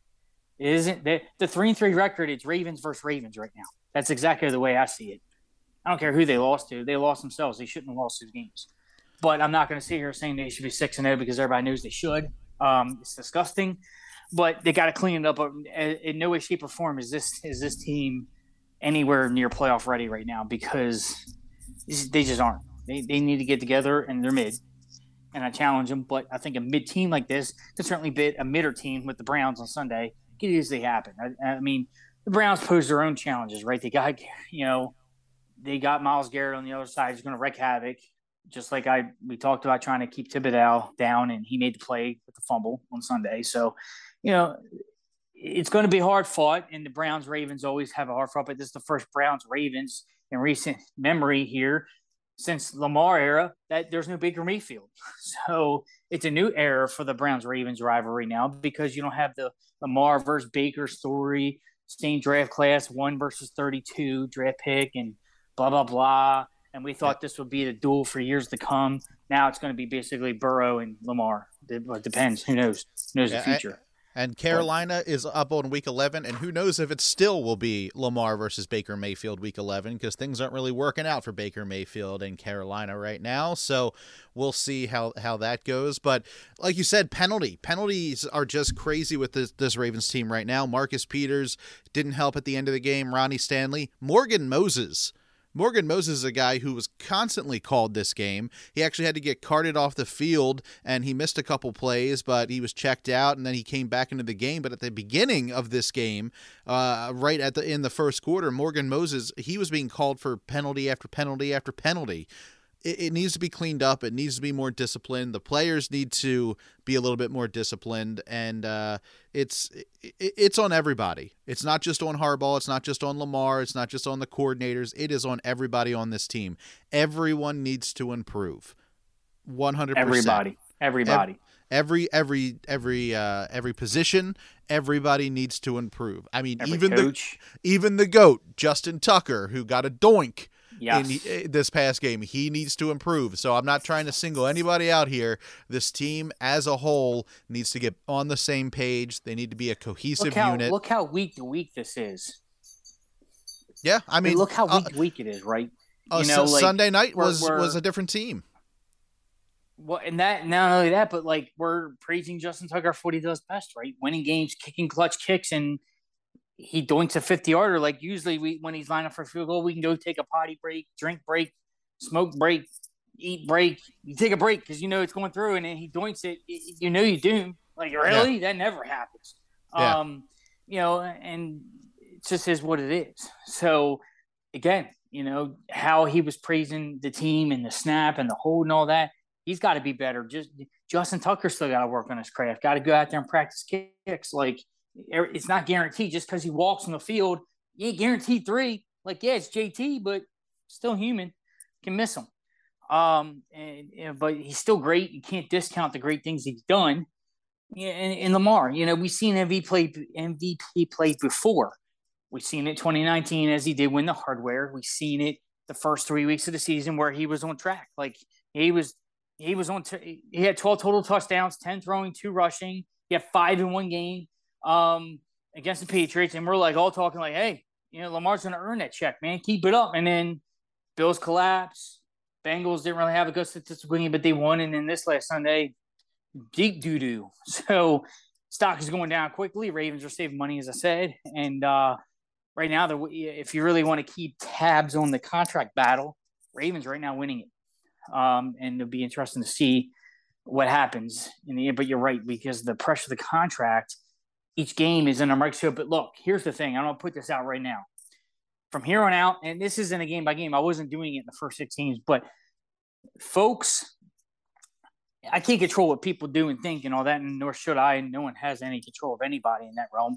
It isn't the 3-3 record. It's Ravens versus Ravens right now. That's exactly the way I see it. I don't care who they lost to. They lost themselves. They shouldn't have lost those games. But I'm not going to sit here saying they should be 6-0 because everybody knows they should. It's disgusting. But they got to clean it up. In no way, shape, or form is this team anywhere near playoff ready right now because they just aren't. They need to get together, and they're mid. And I challenge them. But I think a mid team like this could certainly beat a midder team with the Browns on Sunday. Could easily happen. I mean, the Browns pose their own challenges, right? They got Myles Garrett on the other side who's going to wreak havoc, just like we talked about trying to keep Thibodeau down, and he made the play with the fumble on Sunday. So, it's going to be hard fought, and the Browns-Ravens always have a hard fought, but this is the first Browns-Ravens in recent memory here since Lamar era that there's no Baker Mayfield. So it's a new era for the Browns-Ravens rivalry now because you don't have the Lamar versus Baker story, same draft class, 1 versus 32 draft pick, and blah, blah, blah. And we thought this would be the duel for years to come. Now it's going to be basically Burrow and Lamar. It depends. Who knows? Who knows the future? And Carolina is up on week 11, and who knows if it still will be Lamar versus Baker Mayfield week 11, because things aren't really working out for Baker Mayfield and Carolina right now. So we'll see how that goes. But like you said, penalties are just crazy with this Ravens team right now. Marcus Peters didn't help at the end of the game. Ronnie Stanley, Morgan Moses is a guy who was constantly called this game. He actually had to get carted off the field, and he missed a couple plays, but he was checked out, and then he came back into the game. But at the beginning of this game, in the first quarter, Morgan Moses, he was being called for penalty after penalty after penalty. It needs to be cleaned up. It needs to be more disciplined. The players need to be a little bit more disciplined, and it's on everybody. It's not just on Harbaugh. It's not just on Lamar. It's not just on the coordinators. It is on everybody on this team. Everyone needs to improve. 100%. Everybody. Every position, everybody needs to improve. I mean, even the GOAT, Justin Tucker, who got a doink. Yes. In this past game, he needs to improve. So I'm not trying to single anybody out here. This team as a whole needs to get on the same page. They need to be a cohesive unit. Look how week to week this is. Yeah, I mean, look how week to week it is, right? Sunday night was a different team. Well, and that not only that, but like we're praising Justin Tucker for what he does best, right? Winning games, kicking clutch kicks, and he doinks a 50-yarder. Like usually when he's lining up for a field goal, we can go take a potty break, drink break, smoke break, eat break. You take a break because you know it's going through, and then he doinks it. You know you do. Like, really? Yeah. That never happens. Yeah. And it just is what it is. So, again, how he was praising the team and the snap and the hold and all that, he's got to be better. Justin Tucker still got to work on his craft. Got to go out there and practice kicks. Like, it's not guaranteed just because he walks on the field. You ain't guaranteed 3. Like, yeah, it's JT, but still human. Can miss him. But he's still great. You can't discount the great things he's done. Yeah, and Lamar, we've seen MVP play before. We've seen it 2019 as he did win the hardware. We've seen it the first 3 weeks of the season where he was on track. Like he had 12 total touchdowns, 10 throwing, 2 rushing. He had 5 in one game. Against the Patriots, and we're like all talking like, hey, Lamar's going to earn that check, man. Keep it up. And then Bills collapse. Bengals didn't really have a good statistical game, but they won. And then this last Sunday, deep doo-doo. So stock is going down quickly. Ravens are saving money, as I said. And right now, if you really want to keep tabs on the contract battle, Ravens right now winning it. And it'll be interesting to see what happens in the end. But you're right, because the pressure of the contract – each game is in a microscope. But look, here's the thing. I'm going to put this out right now. From here on out, and this isn't a game by game. I wasn't doing it in the first 6 games. But, folks, I can't control what people do and think and all that, and nor should I. And no one has any control of anybody in that realm.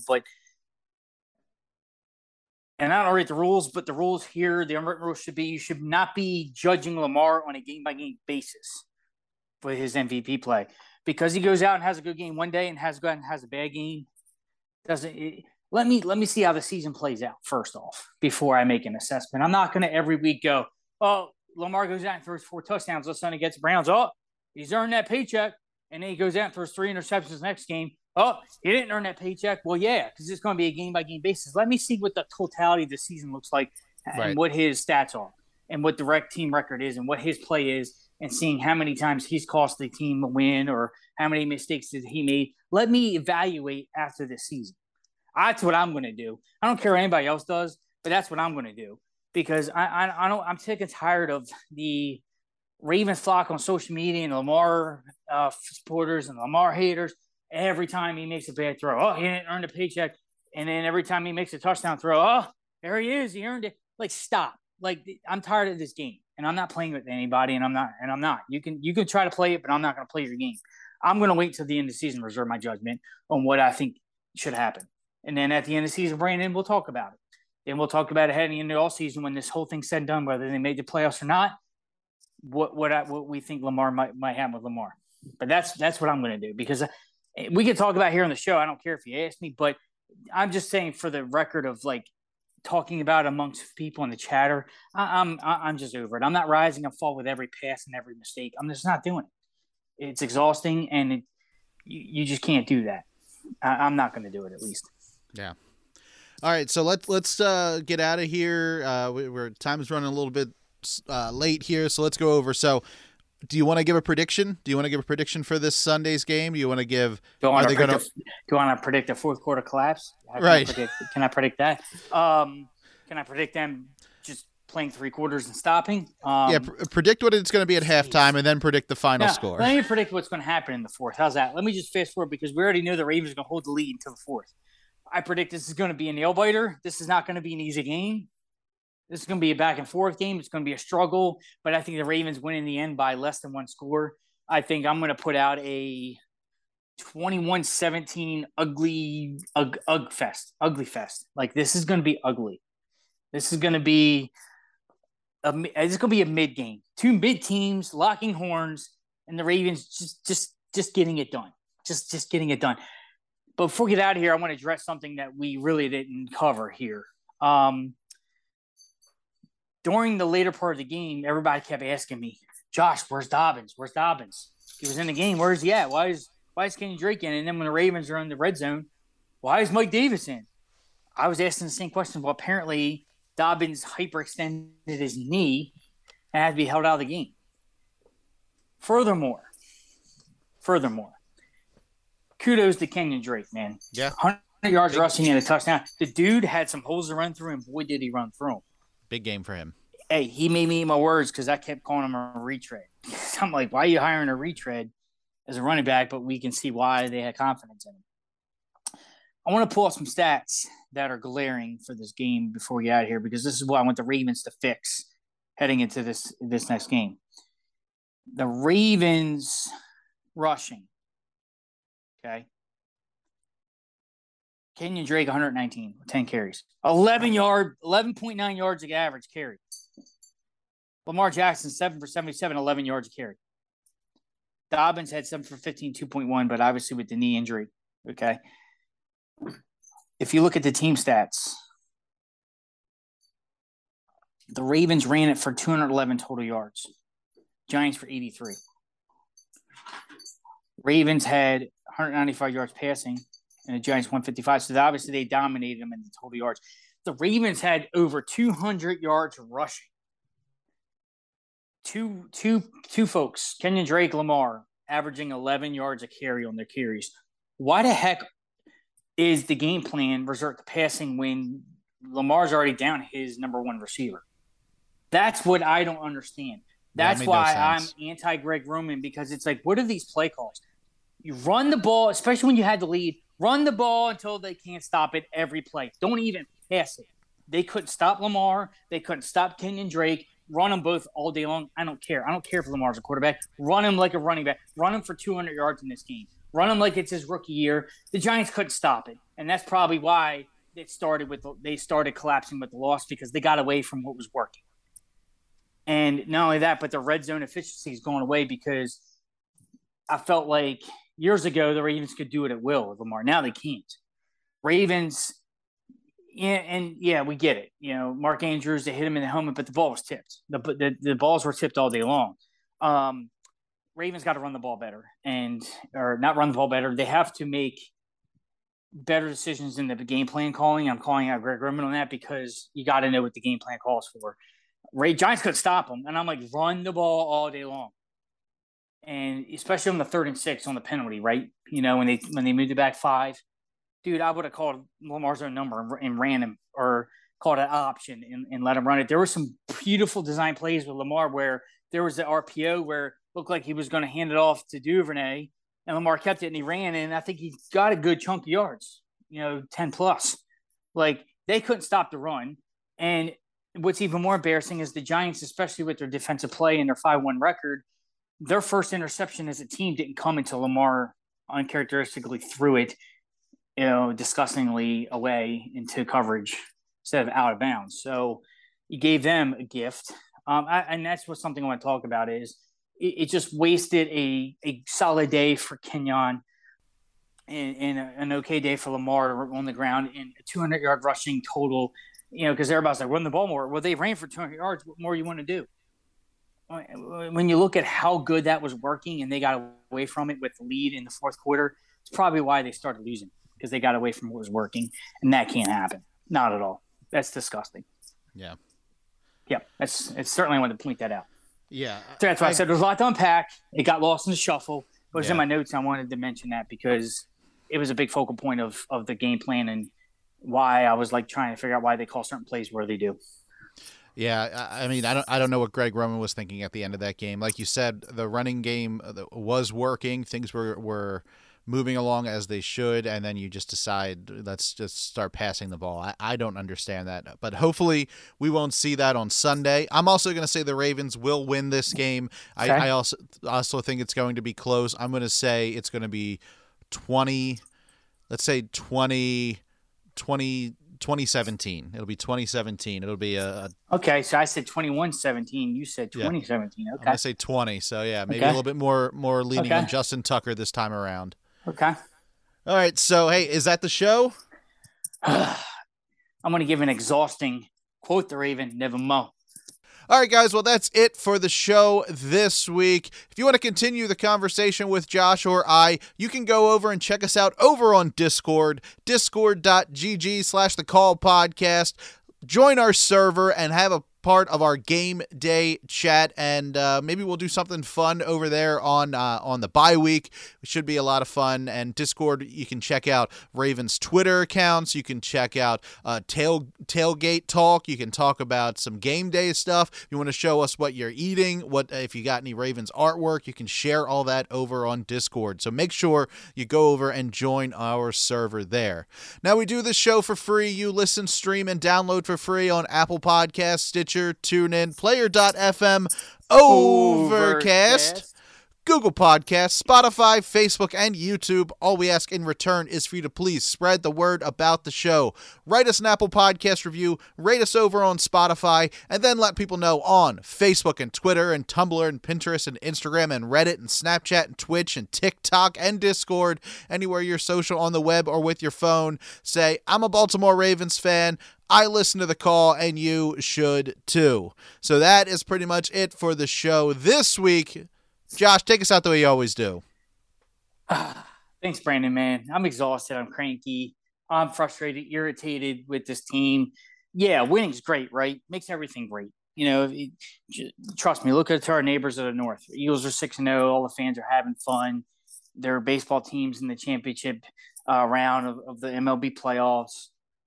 And I don't read the rules, but the rules here, the unwritten rules should be you should not be judging Lamar on a game-by-game basis for his MVP play. Because he goes out and has a good game one day and has a bad game. Let me see how the season plays out first off before I make an assessment. I'm not going to every week go, oh, Lamar goes out and throws 4 touchdowns. All of a sudden he gets Browns. Oh, he's earned that paycheck. And then he goes out and throws 3 interceptions next game. Oh, he didn't earn that paycheck. Well, yeah, because it's going to be a game-by-game basis. Let me see what the totality of the season looks like and what his stats are and what the team record is and what his play is, and seeing how many times he's cost the team a win or how many mistakes did he made. Let me evaluate after this season. That's what I'm going to do. I don't care what anybody else does, but that's what I'm going to do, because I'm sick and tired of the Ravens flock on social media and Lamar supporters and Lamar haters. Every time he makes a bad throw, oh, he didn't earn the paycheck. And then every time he makes a touchdown throw, oh, there he is. He earned it. Like, stop. Like, I'm tired of this game, and I'm not playing with anybody, and I'm not. You can try to play it, but I'm not going to play your game. I'm going to wait till the end of the season, reserve my judgment on what I think should happen. And then at the end of the season, Brandon, we'll talk about it. Then we'll talk about it heading into all season when this whole thing's said and done, whether they made the playoffs or not, what we think Lamar might have with Lamar. But that's what I'm going to do, because we can talk about here on the show. I don't care if you ask me, but I'm just saying for the record of like talking about amongst people in the chatter, I'm just over it. I'm not rising and fall with every pass and every mistake. I'm just not doing it. It's exhausting, and you just can't do that. I'm not going to do it, at least. Yeah. All right, so let's get out of here. We're time's running a little bit late here, so let's go over. So, do you want to give a prediction? Do you want to give a prediction for this Sunday's game? Do you want to give? Do you want to predict a fourth quarter collapse? Right. Can I predict that? Can I predict them just playing 3 quarters and stopping? Predict what it's going to be at halftime, and then predict the final score. Let me predict what's going to happen in the fourth. How's that? Let me just fast forward because we already know the Ravens are going to hold the lead until the fourth. I predict this is going to be a nail biter. This is not going to be an easy game. This is going to be a back and forth game. It's going to be a struggle, but I think the Ravens win in the end by less than 1 score. I think I'm going to put out a 21-17 ugly fest. Like, this is going to be ugly. This is going to be a mid game. 2 mid teams locking horns, and the Ravens just getting it done. Just getting it done. But before we get out of here, I want to address something that we really didn't cover here. During the later part of the game, everybody kept asking me, Josh, where's Dobbins? Where's Dobbins? He was in the game. Where's he at? Why is Kenny Drake in? And then when the Ravens are in the red zone, why is Mike Davis in? I was asking the same question. Well, apparently Dobbins hyperextended his knee and had to be held out of the game. Furthermore, kudos to Kenyon Drake, man. Yeah. 100 yards rushing and a touchdown. The dude had some holes to run through, and boy, did he run through them. Big game for him. Hey, he made me eat my words because I kept calling him a retread. I'm like, why are you hiring a retread as a running back? But we can see why they had confidence in him. I want to pull up some stats that are glaring for this game before we get out of here, because this is what I want the Ravens to fix heading into this next game. The Ravens rushing. Okay. Kenyon Drake, 119, 10 carries. 11.9 yards of average carry. Lamar Jackson, 7 for 77, 11 yards of carry. Dobbins had 7 for 15, 2.1, but obviously with the knee injury. Okay. If you look at the team stats, the Ravens ran it for 211 total yards. Giants for 83. Ravens had 195 yards passing, and the Giants 155. So obviously they dominated them in the total yards. The Ravens had over 200 yards rushing. Two folks, Kenyon Drake, Lamar, averaging 11 yards a carry on their carries. Why the heck is the game plan resort to passing when Lamar's already down his number 1 receiver? That's what I don't understand. That's why I'm anti Greg Roman, because it's like, what are these play calls? You run the ball, especially when you had the lead, run the ball until they can't stop it every play. Don't even pass it. They couldn't stop Lamar. They couldn't stop Kenyon Drake. Run them both all day long. I don't care. I don't care if Lamar's a quarterback. Run him like a running back. Run him for 200 yards in this game. Run him like it's his rookie year. The Giants couldn't stop it, and that's probably why they started collapsing with the loss, because they got away from what was working. And not only that, but the red zone efficiency is going away, because I felt like years ago the Ravens could do it at will with Lamar. Now they can't. Ravens, we get it. You know, Mark Andrews, they hit him in the helmet, but the ball was tipped. The balls were tipped all day long. Ravens got to run the ball better, or not run the ball better. They have to make better decisions in the game plan calling. I'm calling out Greg Roman on that, because you got to know what the game plan calls for. Giants could stop them, and I'm like, run the ball all day long, and especially on the 3rd and 6 on the penalty, right? You know, when they moved it back 5, dude, I would have called Lamar's own number and ran him, or called an option and let him run it. There were some beautiful design plays with Lamar where there was the RPO where it looked like he was going to hand it off to Duvernay, and Lamar kept it and he ran, and I think he got a good chunk of yards, 10 plus. Like, they couldn't stop the run, and what's even more embarrassing is the Giants, especially with their defensive play and their 5-1 record, their first interception as a team didn't come until Lamar uncharacteristically threw it, disgustingly away into coverage instead of out of bounds. So you gave them a gift. And that's something I want to talk about is it just wasted a solid day for Kenyon and an okay day for Lamar on the ground, and a 200-yard rushing total. Because everybody's like, run the ball more. Well, they ran for 200 yards. What more you want to do? When you look at how good that was working and they got away from it with the lead in the fourth quarter, It's probably why they started losing, because they got away from what was working, and that can't happen. Not at all. That's disgusting. Yeah. Yeah, it's certainly I wanted to point that out. Yeah. So that's why I said there's a lot to unpack. It got lost in the shuffle. It was Yeah. in my notes. I wanted to mention that because it was a big focal point of the game plan and why I was like trying to figure out why they call certain plays where they do. Yeah, I mean, I don't know what Greg Roman was thinking at the end of that game. Like you said, the running game was working. Things were moving along as they should, and then you just decide, let's just start passing the ball. I don't understand that, but hopefully we won't see that on Sunday. I'm also going to say the Ravens will win this game. Okay. I also think it's going to be close. I'm going to say it's going to be 20, let's say 2017. It'll be 2017. It'll be Okay, so I said 21-17. You said 2017. Okay. I'm going to say 20. So, yeah, maybe a little bit more leaning on Justin Tucker this time around. Okay. All right. So, hey, is that the show? I'm going to give an exhausting quote the Raven, never mo. All right, guys. Well, that's it for the show this week. If you want to continue the conversation with Josh or I, you can go over and check us out over on Discord, discord.gg/thecallpodcast. Join our server and have a part of our game day chat, and maybe we'll do something fun over there on the bye week. It should be a lot of fun. And Discord, you can check out Ravens Twitter accounts. You can check out tailgate talk. You can talk about some game day stuff. If you want to show us what you're eating, if you got any Ravens artwork, you can share all that over on Discord. So make sure you go over and join our server there. Now, we do this show for free. You listen, stream, and download for free on Apple Podcasts, Stitcher, TuneIn, Player.fm, Overcast, Google Podcasts, Spotify, Facebook, and YouTube. All we ask in return is for you to please spread the word about the show. Write us an Apple Podcast review, rate us over on Spotify, and then let people know on Facebook and Twitter and Tumblr and Pinterest and Instagram and Reddit and Snapchat and Twitch and TikTok and Discord, anywhere you're social on the web or with your phone. Say, I'm a Baltimore Ravens fan. I listen to the call, and you should too. So that is pretty much it for the show this week. Josh, take us out the way you always do. Thanks, Brandon, man. I'm exhausted. I'm cranky. I'm frustrated, irritated with this team. Yeah, winning's great, right? Makes everything great. You know, trust me, look at our neighbors to the north. Eagles are 6-0. All the fans are having fun. There are baseball teams in the championship round of the MLB playoffs.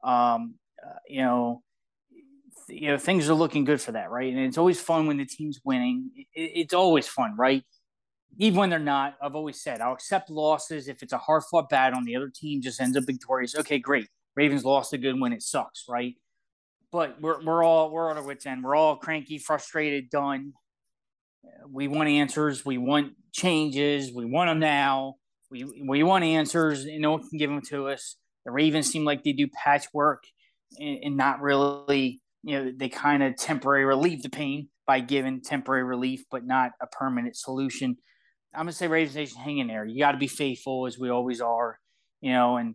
Things are looking good for that, right? And it's always fun when the team's winning. It's always fun, right? Even when they're not. I've always said I'll accept losses if it's a hard-fought battle and the other team just ends up victorious. Okay, great. Ravens lost a good win. It sucks, right? But we're on our wits' end. We're all cranky, frustrated, done. We want answers. We want changes. We want them now. We want answers, and no one can give them to us. The Ravens seem like they do patchwork and not really, they kind of temporarily relieve the pain by giving temporary relief, but not a permanent solution. I'm going to say Ravens Nation, hang in there. You got to be faithful, as we always are, I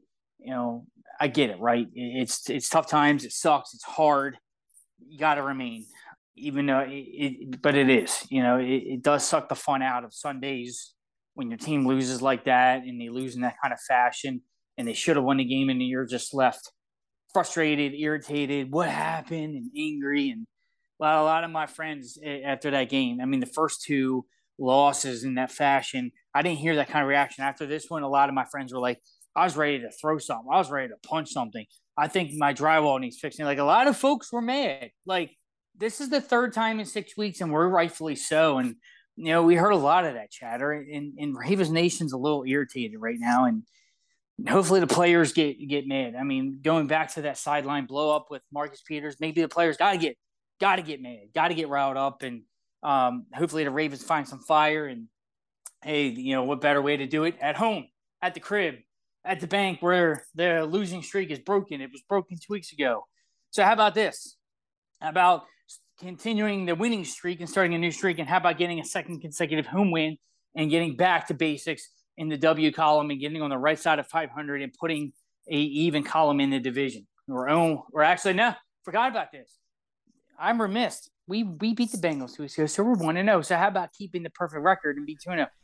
get it, right? It's tough times. It sucks. It's hard. You got to remain, even though but it is, it does suck the fun out of Sundays when your team loses like that and they lose in that kind of fashion and they should have won the game and you're just left frustrated, irritated, what happened, and angry. And a lot of my friends after that game, I mean, the first two losses in that fashion, I didn't hear that kind of reaction. After this one, a lot of my friends were like, I was ready to throw something. I was ready to punch something. I think my drywall needs fixing. Like, a lot of folks were mad. Like, this is the third time in 6 weeks, and we're rightfully so. And, we heard a lot of that chatter, and Ravens Nation's a little irritated right now. And hopefully the players get mad. I mean, going back to that sideline blow up with Marcus Peters, maybe the players got to get mad, got to get riled up, and hopefully the Ravens find some fire. And hey, what better way to do it at home, at the crib, at the bank where the losing streak is broken. It was broken 2 weeks ago. So how about this? How about continuing the winning streak and starting a new streak? And how about getting a second consecutive home win and getting back to basics in the W column and getting on the right side of 500 and putting a even column in the division? We're actually, no, forgot about this. I'm remiss. We beat the Bengals 2 weeks ago, so we're 1-0. So how about keeping the perfect record and be 2-0?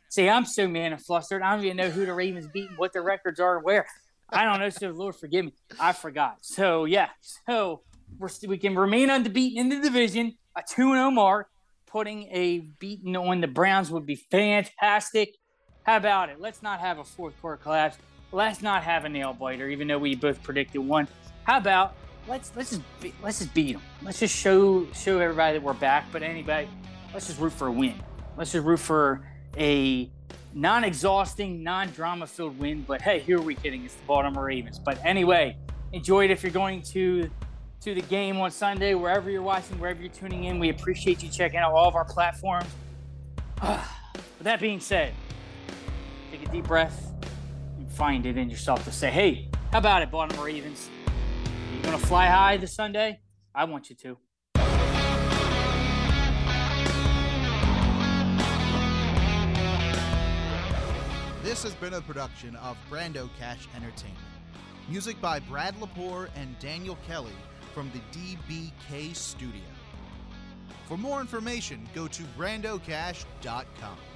See, I'm so man and flustered. I don't even know who the Ravens beat and what their records are and where. I don't know. So Lord forgive me. I forgot. So yeah. So we can remain unbeaten in the division. A 2-0 mark. Putting a beating on the Browns would be fantastic. How about it? Let's not have a fourth quarter collapse. Let's not have a nail biter, even though we both predicted one. How about let's just beat them. Let's just show everybody that we're back. But anybody, let's just root for a win. Let's just root for a non-exhausting, non-drama-filled win. But hey, who are we kidding? It's the Baltimore Ravens. But anyway, enjoy it if you're going to the game on Sunday, wherever you're watching, wherever you're tuning in. We appreciate you checking out all of our platforms. With that being said, take a deep breath and find it in yourself to say, hey, how about it, Baltimore Ravens? Are you going to fly high this Sunday? I want you to. This has been a production of Brando Cash Entertainment. Music by Brad Lepore and Daniel Kelly from the DBK Studio. For more information, go to brandocash.com.